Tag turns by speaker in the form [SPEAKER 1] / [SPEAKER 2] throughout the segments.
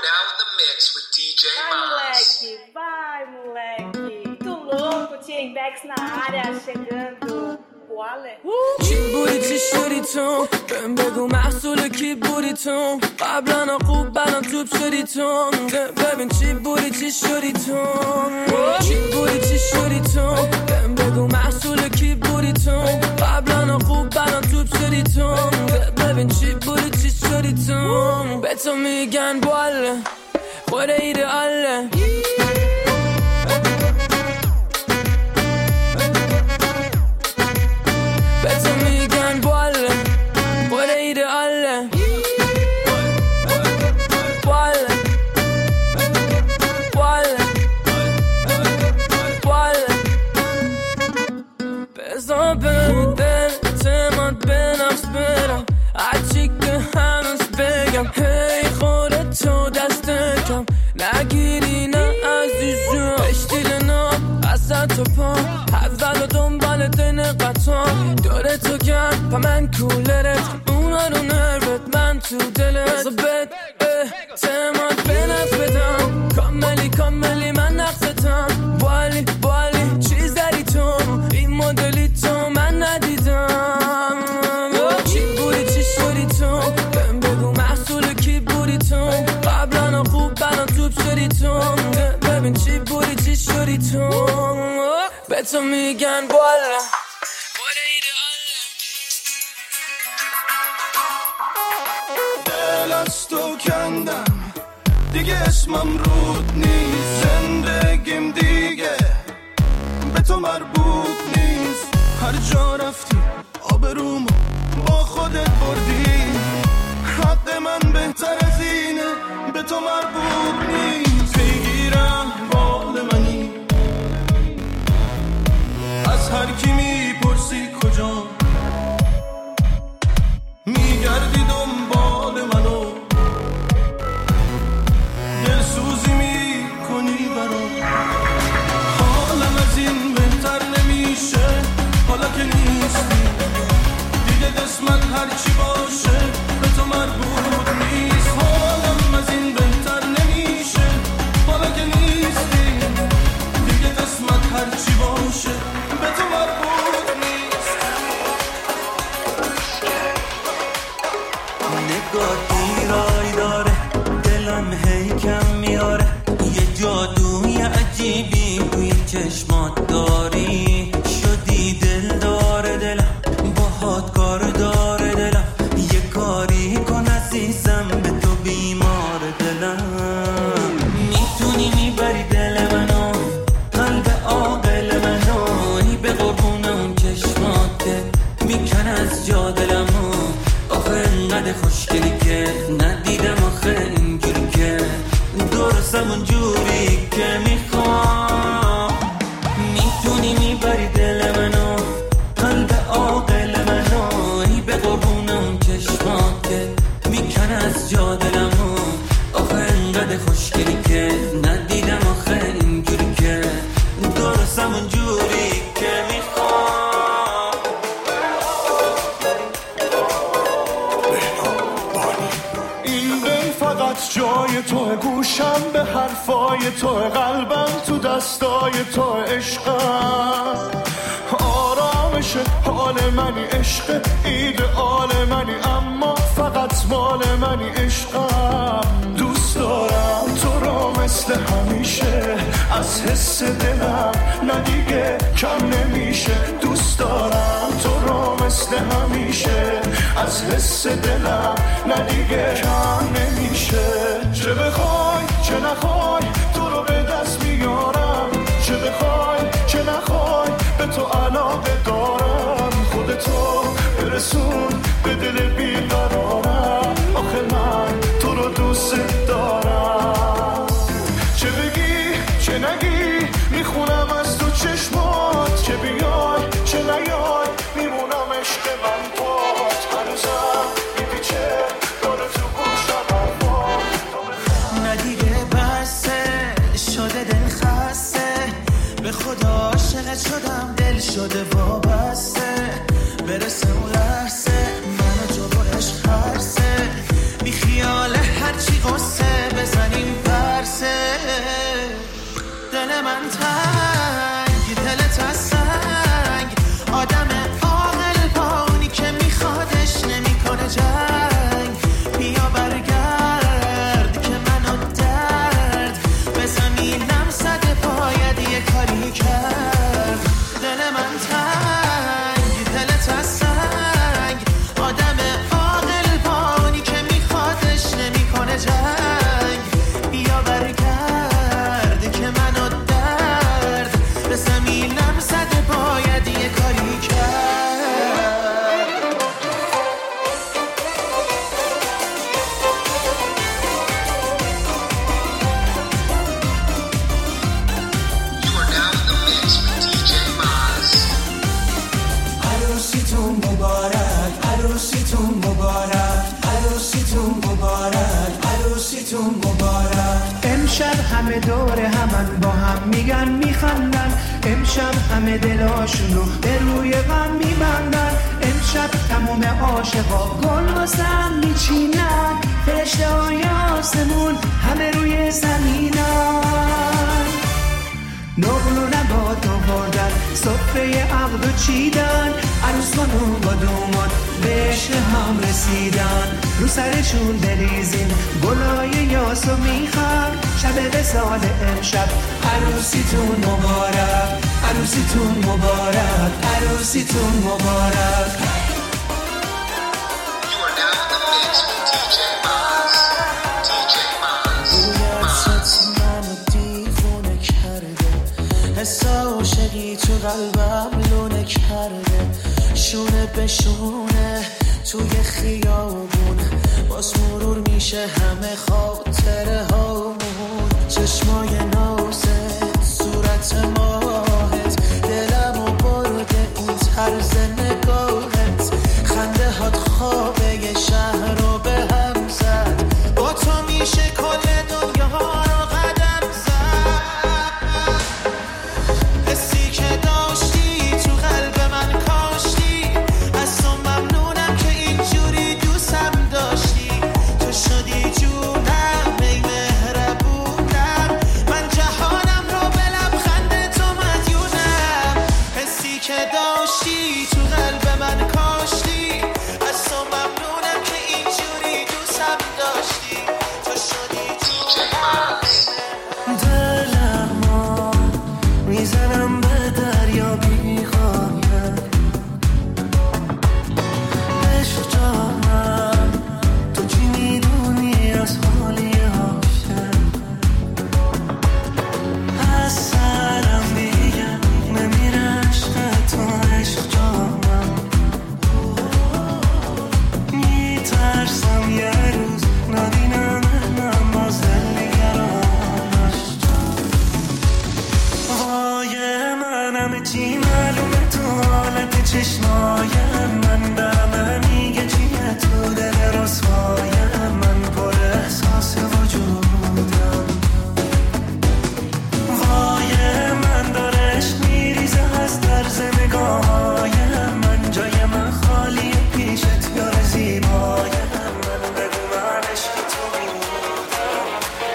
[SPEAKER 1] now in the mix with DJ Mas.
[SPEAKER 2] Vai, moleque. Tô louco, T-Bex na área, chegando. Wale.
[SPEAKER 3] چی بودی چی شدی تو بهم بگو محصول کی بودی تو قبلا خوب بنا توب شدی تو ببین چی بودی چی شدی تو چی بودی چی شدی تو بهم بگو محصول کی بودی تو قبلا خوب بنا توب شدی تو ببین چی بودی چی شدی تو به تو میگن باله خود ایدئاله هی خودت تو دست کم نگیری نه عزیزم اشتیل نام اصلا تو پا اول و دنبال دین قطعا داره تو گرد پا من کولرت اونا رو نروت من تو دلت زبت اعتماد به نفس بدم کاملی من نقصتم بالی چیز داری تو این مدلی تو من ندیدم چی بودی چی شدی تو بهم بگو محصول کی بودی تو قبلا خوب بنا توب شدی تو ببین چی بودی چی شدی تو به تو میگن بالا
[SPEAKER 4] دل از تو کندم دیگه اسمم رود نیست زندگیم دیگه به تو مربوط نیست هر جا رفتی آبرومو با خودت بردی حق من بهتر از اینه به تو مربوط نیست پیگیرم بال منی از هر کی میپرسی کجا میگردی دنبال منو دلسوزی میکنی برام حالم از این بهتر نمیشه حالا که نیستی دیگه قسمت هرچی باشه به تو مربوط نیست حالم از این بهتر نمیشه حالا که نیستی دیگه قسمت هرچی باشه به تو مربوط نیست
[SPEAKER 5] نگاه دیرایی داره دلم هی کم میاره یه جادوی عجیبی توی چشمات داری شدی دل داره دلم باهات کار داره دلم یه کاری کن عزیزم به تو بیمار دلم میتونی میبری دل منو قلب عاقل منو ای به قربون اون چشمات که میکن از جا دلمو آخه انقدر خوشگلی که ندیدم آخه اینجوری که درستم اونجوری که میخوام میتونی میبری دل منو قلب عاقل منو ای به قربون اون چشمات که میکن از جا دلمو آخه انقدر خوشگلی که ندیدم آخه اینجوری که درستم اونجوری که میخوام
[SPEAKER 4] جای تو گوشم به حرفای تو قلبم تو دستای تو عشقم آرامش حال منی عشق ایدئال منی اما فقط مال منی عشقم دوست دارم تو رو مثل همیشه از حس دلم نه دیگه کم نمیشه دوست دارم تو رو مثل همیشه از حس دلم نه دیگه کم نمیشه چه بخوای چه نخوای تو رو به دست میارم چه بخوای چه نخوای به تو علاقه دارم خودتو برسون به دل بیقرارم آخه من تو رو دوست دارم چه بگی چه نگی میخونم از تو چشمات چه بیای چه نیای میمونم عشق من پات هنوزم میپیچه داره تو گوشم
[SPEAKER 6] عروسیتون مبارک. امشب همه دور همن با هم میگن میخندن، امشب همه دلاشونو به روی غم میبندن. امشب تموم عاشقا گل واسم میچینن، فرشته های آسمون همه روی زمینن. نقل و نبات آوردن، صفه عقد و چیدن، عروس خانوم با دوماد به عشق هم رسیدن. رو سرشون بریزین گلای یاسو میخوام، شب وصال امشب عروسیتون مبارک، عروسیتون مبارک، عروسیتون مبارک.
[SPEAKER 7] حس عاشقی تو قلبم لونه کرده، شونه به شونه توی خیابون باز مرور میشه همه خاطره هامون. چشمای نازت، صورت ماهت، دلمو برده اون طرز نگاهت، خنده هات خوابه یه شهر رو به هم زد، با تو میشه کل دنیا رو قدم زد. حسی که داشتی تو قلب من کاشتی، از تو ممنونم که اینجوری دوستم داشتی. تو شدی جونم ای مهربونم، من جهانم رو به لبخند تو مدیونم. حسی که داشتی تو قلب من کاشتی، از تو ممنونم که اینجوری دوستم داشتی. تو شدی جونم دلمو میزنم به دریا بیخوایم، عشق جانم تو چی میدونی از حالی عاشق. از سرم میگم نمیره عشق تو، عشق جانم میترسم یه روز نبینم من باز دلنگرانش. وای منم چی معلومه تو حالت چشمای من، دارم میگه چیه تو دل رسوای من، پر احساس وجودم. وای من داره عشق میریزه از طرز نگاهای من، جای من خالی پیشت یار زیبای من، بگو من عشق تو بودم.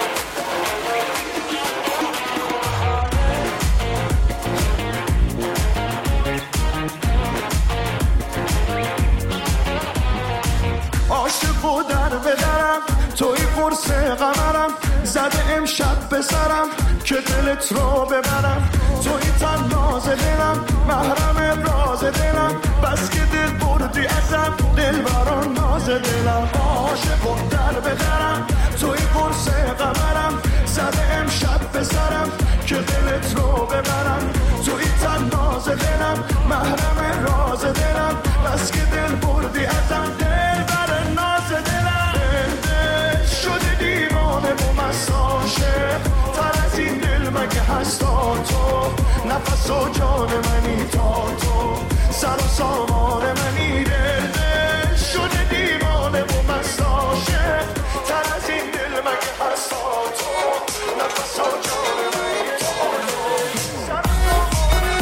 [SPEAKER 4] عاشق و در بدرم توی قرص قمرم، زده امشب به سرم که دلت رو ببرم. توی تناز دلم، محرم راز دلم، بس که دل بردی ازم، دل بران ناز دلم. عاشق و در بدرم توی قرص قمرم، زده امشب به سرم که دلت رو ببرم. توی تناز دلم، محرم راز دلم، بس که دل بردی ازم، دل بران ناز دلم. شده دیوانه و مساشه، تر از این دل مگه هستا تو، نفس و جان منی تا تو، سر و سامان منی. دل شده دیوانه و مساشه، تر از این دل مگه هستا تو، نفس و جان منی تا تو، سر و سامان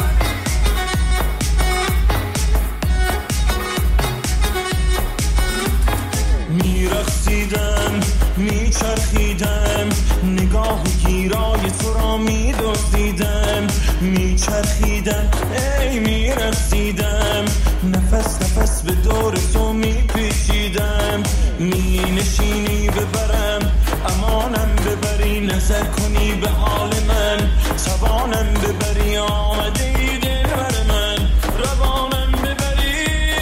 [SPEAKER 4] منی.
[SPEAKER 5] میرقصیدم میچرخیدم، نگاه گیرای تو را میدزدیدم، میچرخیدم ای میرقصیدم، نفس نفس به دور تو میپیچیدم. مینشینی ببرم امانم ببری، نظر کنی به حال من، توانم ببری، آمده ای دل بر من، روانم ببری.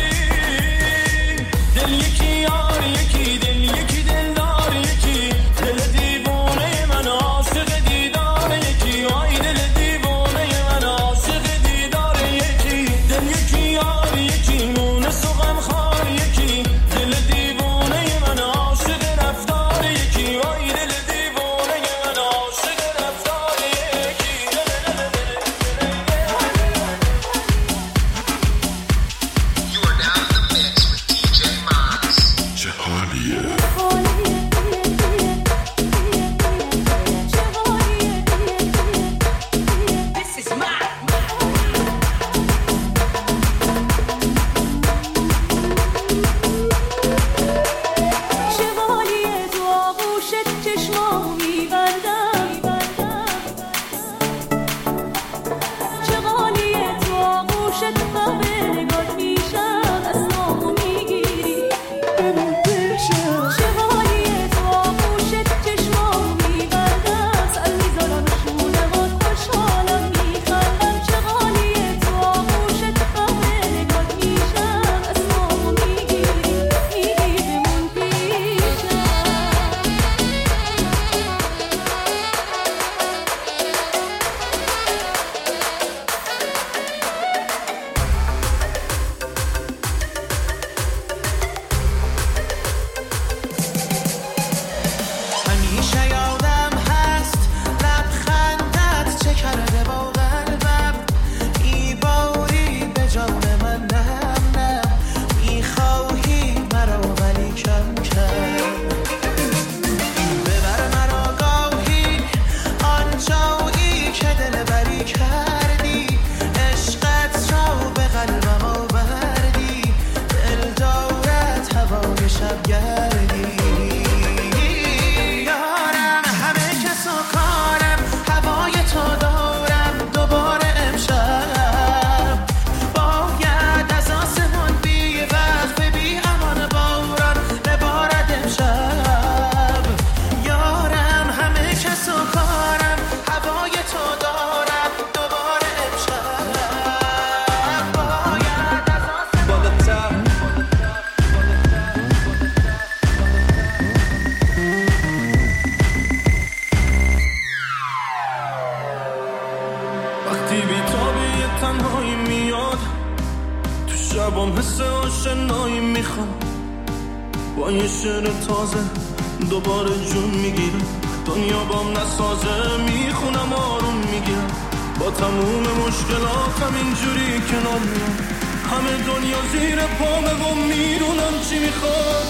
[SPEAKER 5] دل یکی یار یکی، دل یکی دلدار یکی، دل دیوانه من عاشق دیدار یکی، آی دل دیوانه من عاشق دیدار یکی. دل یکی یار یکی، مونس و غمخوار یکی، دل دیوانه من عاشق رفتار یکی، آی دل دیوانه من عاشق رفتار
[SPEAKER 8] آغوشت چشمامو میبندم چه غالیه تو آغوشت خبه نگات میشم دستامو میگیری بمون پیشم چه غالیه تو آغوشت چشمامو میبندم سر میذارم شونه هات خوشحالم میخندم چه غالیه تو آغوشت خبه نگات میشم دستامو میگیری بمون پیشم
[SPEAKER 7] همیشه یادم هست لبخندت چه کرده با قلبم میباری به جان من نم نم میخواهی مرا ولی کم کم ببر مرا گاهی آنجایی که دلبری کردی عشقت را به قلبم آوردی دل دارد هوای شب گردی یارم همه کس و کارم هوای تو دارم دوباره امشب باید از آسمان بی وقت بی امان باران ببارد امشب یارم همه کس و کارم هوای تو دارم دوباره امشب باید از آسمان
[SPEAKER 4] وقتی بی‌تابی تنهایی میاد تو شبام حس آشنایی میخوام با یه شعر تازه دوباره جون میگیرم دنیا بام نسازه میخونم آروم میگیرم با تموم مشکلاتم اینجوری کنار میام همه دنیا زیر پامه و میدونم چی میخواد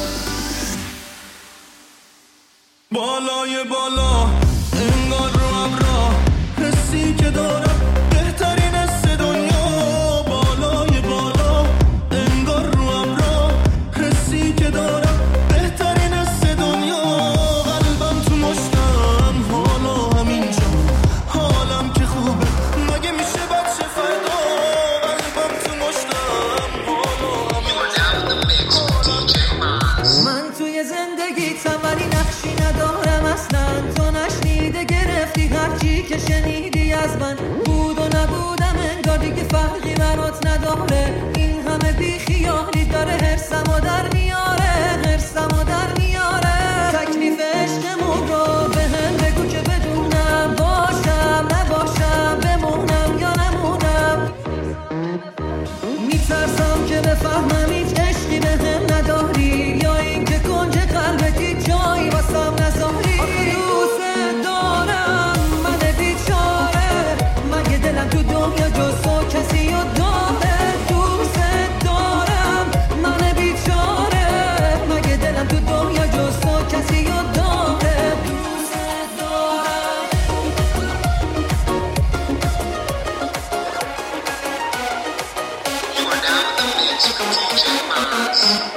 [SPEAKER 4] بالای بالا انگار رو ابرا حسی که دارم بهترین حس دنیا بالای بالا انگار رو ابرا حسی که دارم بهترین حس دنیا قلبم تو مشتم حالا همینجا حالم که خوبه مگه میشه بچه فردا قلبم تو مشتم حالا
[SPEAKER 6] من توی زندگیتم ولی نقشی ندارم اصلا تو نشنیده گرفتی هرچی که شنیدی از من بود و نبودم انگار دیگه فرقی برات نداره این همه بی خیالی داره حرسمو در میاره تکلیف عشقمون رو به هم بگو که بدونم باشم نباشم بمونم یا نمونم میترسم که بفهمم هیچ عشقی به هم نداری یا این که کنج قلبتی جایی واسم نذاری دوست دارم من بیچاره مگه دلم تو دنیا جز تو کسی رو داره دوست دارم من بیچاره مگه دلم تو دنیا جز تو کسی رو داره دوست دارم
[SPEAKER 1] You are now in the mix with DJ Maz.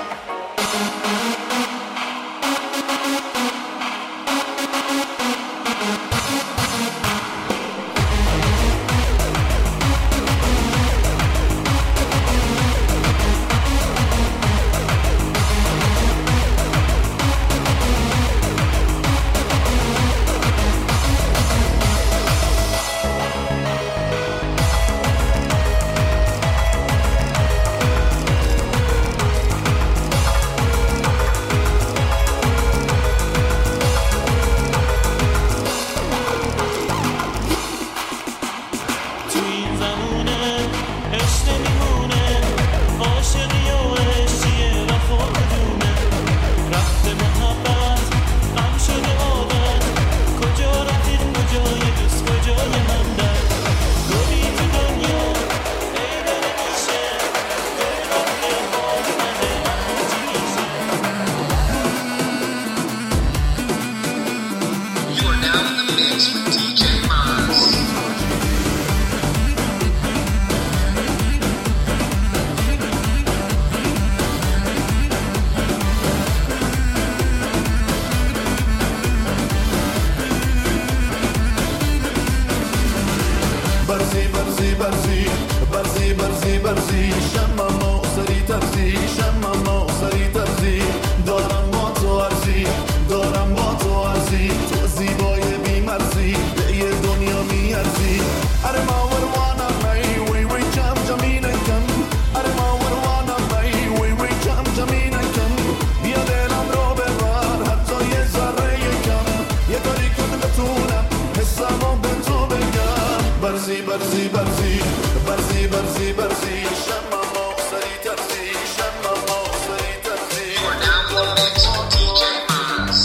[SPEAKER 4] برزی برزی برزی برزی برزی شمامو سری ترزی شمامو سری ترزی دارم با تو ارزی دارم با تو ارزی تو زیبای بی‌مرزی به یه دنیا میارزی اره ما وروانم ای وی وی جم جمینکم اره ما وروانم ای وی وی جم جمینکم بیا دلم رو ببر حتی یه ذره کم یه کاری که بتونم حسمو به تو بگم برزی برزی برزی برزی برزی برزی شمامو سری ترزی شمامو سری ترزی
[SPEAKER 1] You're now in the mix with DJ Maz.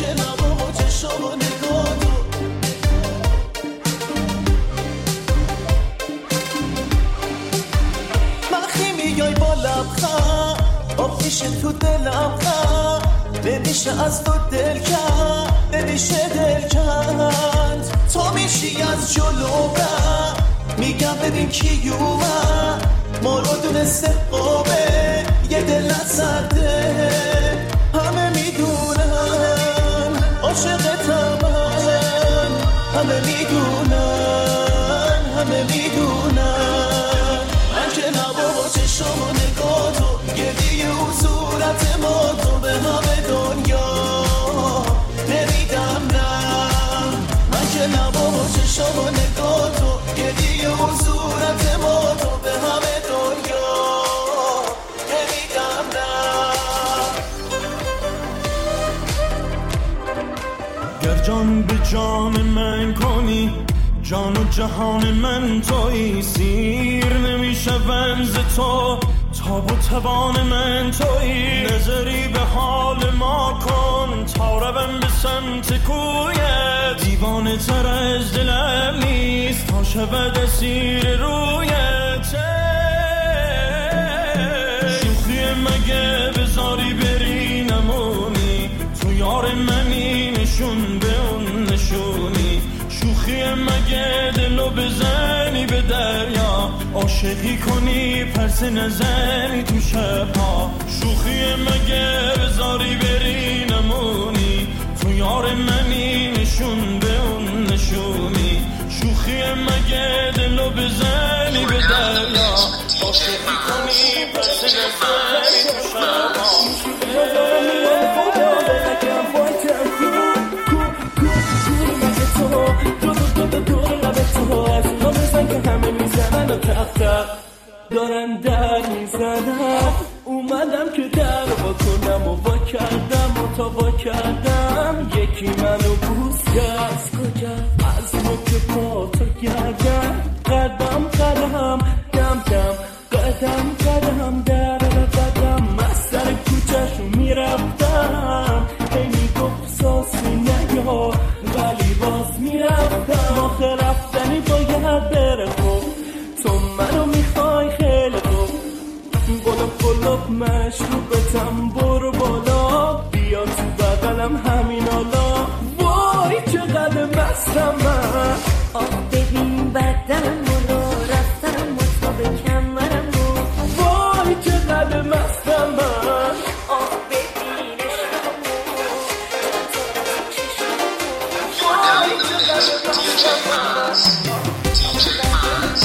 [SPEAKER 7] مخی میای با لبخند آب میشه تو دلم خند نمیشه از تو دل کند نمیشه دل کند تو میشی از جلو من میگم ببین کی اومد ما رو دونسته قابه یه دلت سرده همه میدونن عاشقتم من همه میدونن همه میدونن من که نبا چشم و نگاه تو گریه و صورت ما تو به همه دنیا نمیدم نه من که نبا چشم و نگاه تو گریه و صورت ما تو به همه دنیا نمیدم نه
[SPEAKER 4] گر جان به جان من کنی جان و جهان من تویی سیر نمیشه ونز تو تاب و توان من تویی نظری به حال ما کن تا روم به سمت کویت دیوانه تر از دلم نیست تا شود اسیر رویت شوخی مگه بذاری بری نمونی تو یار منی نشون به اون نشونی شوخی مگه دلو بزنی به دریا عاشقی کنی پرسه نزنی تو شبها شوخی مگه بذاری بری نمونی تو یار منی نشون به اون نشونی شوخی مگه دلو بزنی به دریا عاشقی کنی پرسه نزنی تو شبها
[SPEAKER 3] همه میزنن و تق دارن در میزنن اومدم که در وا کنم و وا کردم و تا وا کردم یکی منو بوس کرد کجا از مکه پا تا گردم قدم قدم دم دم قدم قدم در قدم از سر کوچه‌شو میرفتم هی میگفت ساسی نیا ولی باز میرفتم آخه رفتنی باید بره خوب تو منو میخوای خیلی خوب قلب مشروبتم برو بالا بیا تو بغلم همین حالا وای چقدر مستم من
[SPEAKER 8] آه ببین بدنم رو رفتم و تا به کمرم رو
[SPEAKER 3] وای چقدر مستم من
[SPEAKER 8] آه ببین عشقم
[SPEAKER 1] You're now in the mix with DJ Maz. DJ Maz.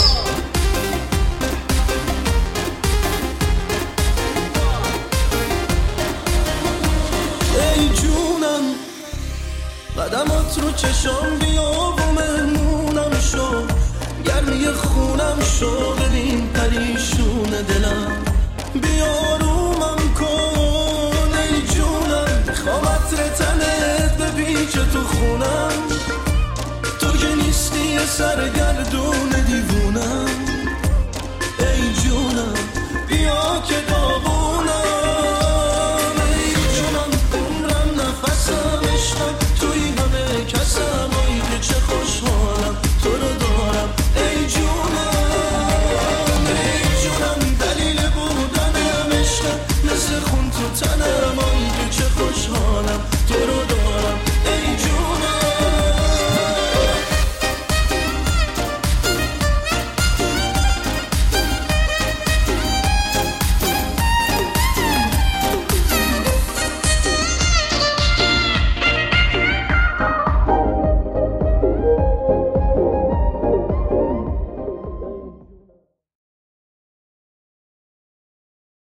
[SPEAKER 7] ای جونم قدمات رو چشم بیا و مهمونم شو گرمی خونم شو ببین پریشون دلم بیا رومم کن ای جونم میخوام عطر تنت بپیچه تو خونم تو که نیستی یه سرگردون دیوونه